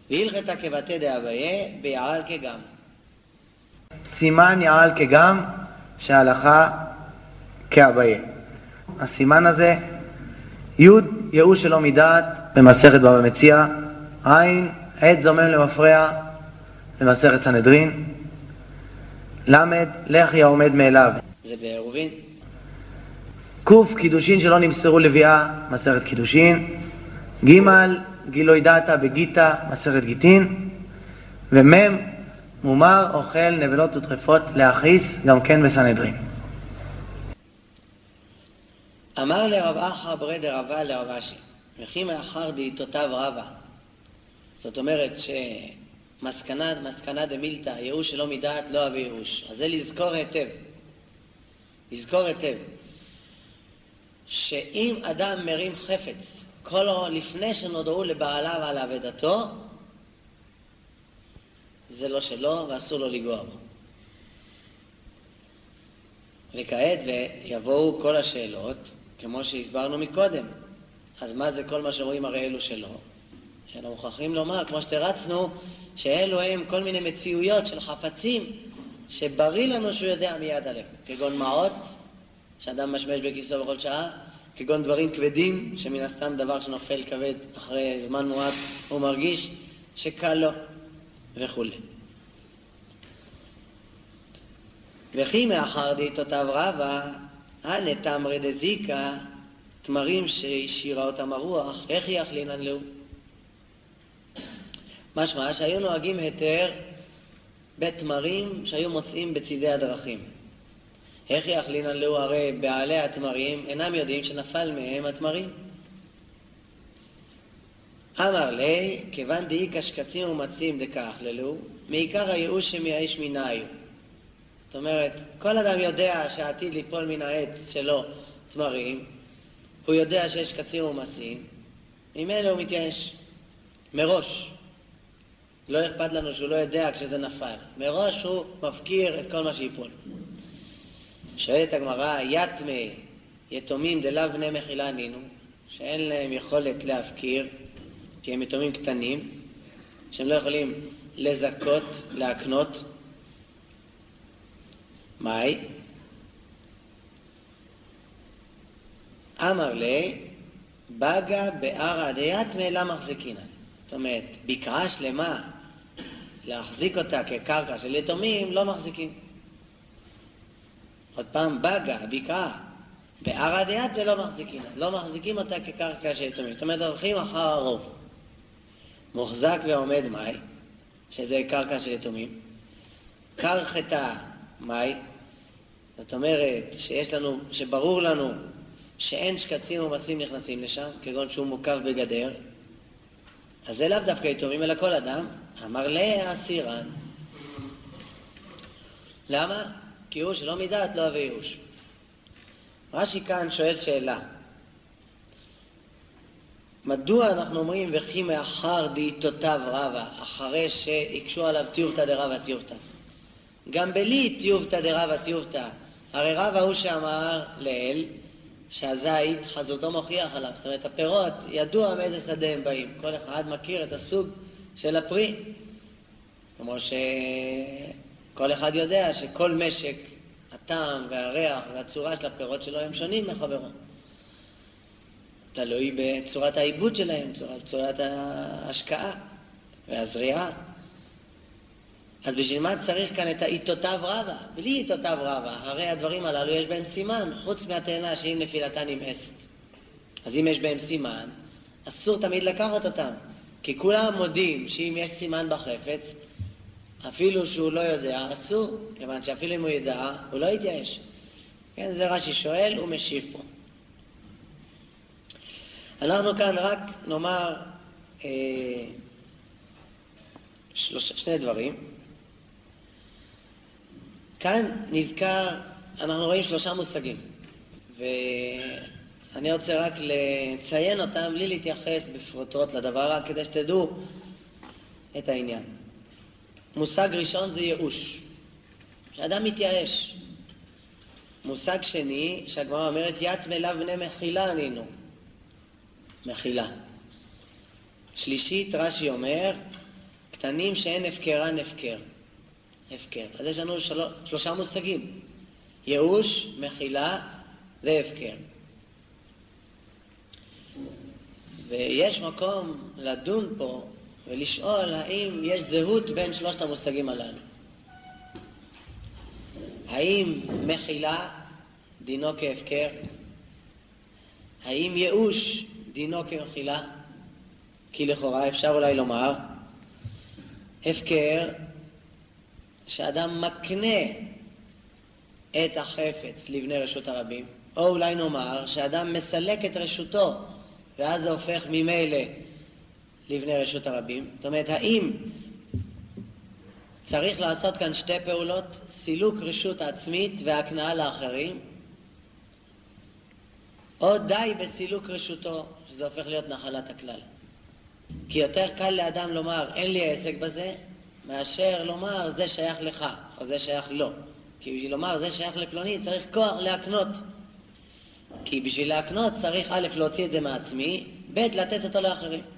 והלכתה כבתי דאביה ביעל כגם. סימן יעל כגם שההלכה כאביה. הסימן הזה י' ייאוש שלא מדעת במסכת בבא מציעא, עין עת זומם למפרע במסכת סנהדרין, למד לחי העומד מאליו זה בעירובין. קוף קידושין שלא נמסרו לביאה מסכת קידושין, ג' גילוי דעתה בגיטה מסכת גיטין, ומ' מומר אוכל נבלות וטרפות להכעיס גם כן בסנהדרין. אמר לרב אחא ברי דרבא לרב אשי, וכי מאחר דעיתותיו רבה. זאת אומרת שמסקנה דמילתא, ייאוש שלא מדעת לא אבי ייאוש. אז זה לזכור היטב, שאם אדם מרים חפץ כל לפני שנודעו לבעליו על עבדתו, זה לא שלו ואסור לו לגוע בו. וכעת ויבואו כל השאלות כמו שהסברנו מקודם. אז מה זה כל מה שרואים הרי אלו שלו? אנחנו מוכרחים לומר, כמו שתרצנו, שאלו הם כל מיני מציאויות של חפצים שבריא לנו שהוא יודע מיד עליהם, כגון מעות שאדם משמש בכיסו בכל שעה, כגון דברים כבדים שמן הסתם דבר שנופל כבד אחרי זמן מועט הוא מרגיש שקל לו וכו'. וכי מאחר דעיתותיו רבה הנה תמרי דזיקה, תמרים שהשאירה אותם הרוח, איך יחלינן לו? משמע שהיו נוהגים היתר בתמרים שהיו מוצאים בצידי הדרכים. איך יחלינן לו? הרי בעלי התמרים אינם יודעים שנפל מהם התמרים. אמר לי, כיוון דאי קשקצים ומצים דקח ללו, מעיקר הייאוש שמייאש מנהיו. זאת אומרת, כל אדם יודע שעתיד ליפול מן העץ שלו תמרים, הוא יודע שיש קצים ומצים, ממנו הוא מתייאש. מראש. לא אכפת לנו שהוא לא יודע כשזה נפל. מראש הוא מפקיר את כל מה שיפול. שואלת הגמרא, יתמי יתומים דלאו בני מחילה נינו, שאין להם יכולת להפקיר, כי הם יתומים קטנים, שהם לא יכולים לזכות, להקנות. מאי? אמר לי, בגה בערא דיתמי לה מחזיקינה. זאת אומרת, בקעה שלמה להחזיק אותה כקרקע של יתומים לא מחזיקים. עוד פעם, בגה, בקעה, בערא דיתמי לא מחזיקינה. לא מחזיקים אותה כקרקע של יתומים. זאת אומרת, הולכים אחר הרוב. מוחזק ועומד מאי, שזה קרקע של יתומים. קרחתה מאי, זאת אומרת שיש לנו, שברור לנו שאין שקצים ומסים נכנסים לשם, כגון שהוא מוקף בגדר. אז זה לאו דווקא יתומים אלא כל אדם. אמר לה אסירן. למה? כי הוא שלא מדעת לא אבי ייאוש. רש"י כאן שואל שאלה. מדוע אנחנו אומרים וכי מאחר דעיתותיו רבה, אחרי שהקשו עליו טיובתא דרבה טיובתא? גם בלי טיובתא דרבה טיובתא, הרי רבה הוא שאמר לאל שהזית חזותו מוכיח עליו. זאת אומרת, הפירות ידוע מאיזה שדה הם באים. כל אחד מכיר את הסוג של הפרי. כמו שכל אחד יודע שכל משק, הטעם והריח והצורה של הפירות שלו הם שונים מחברו. תלוי בצורת העיבוד שלהם, צורת ההשקעה והזריעה. אז בשביל מה צריך כאן את העיתותיו רבה? בלי עיתותיו רבה, הרי הדברים הללו יש בהם סימן, חוץ מהתאנה שאם נפילתה נמאסת. אז אם יש בהם סימן, אסור תמיד לקחת אותם. כי כולם מודים שאם יש סימן בחפץ, אפילו שהוא לא יודע, אסור. כיוון שאפילו אם הוא ידע, הוא לא יתייאש. כן, זה רש"י שואל ומשיב פה. אנחנו כאן רק נאמר שני דברים. כאן נזכר, אנחנו רואים 3 מושגים, ואני רוצה רק לציין אותם בלי להתייחס בפרוטות לדבר, רק כדי שתדעו את העניין. מושג ראשון זה ייאוש, שאדם מתייאש. מושג שני, שהגמרא אומרת יתמי לאו בני מחילה ענינו, מחילה. שלישית, רש"י אומר קטנים שאין הפקרן הפקר. הפקר. אז יש לנו שלושה מושגים. ייאוש, מחילה והפקר. ויש מקום לדון פה ולשאול האם יש זהות בין שלושת המושגים הללו. האם מחילה דינו כהפקר? האם ייאוש דינו כמחילה? כי לכאורה אפשר אולי לומר הפקר שאדם מקנה את החפץ לבני רשות הרבים, או אולי נאמר שאדם מסלק את רשותו ואז זה הופך ממילא לבני רשות הרבים. זאת אומרת, האם צריך לעשות כאן שתי פעולות, סילוק רשות עצמית והקנאה לאחרים, או די בסילוק רשותו שזה הופך להיות נחלת הכלל? כי יותר קל לאדם לומר אין לי עסק בזה מאשר לומר זה שייך לך או זה שייך לו. כי בשביל לומר זה שייך לפלוני צריך כוח להקנות, כי בשביל להקנות צריך א' להוציא את זה מעצמי, ב' לתת אותו לאחרים.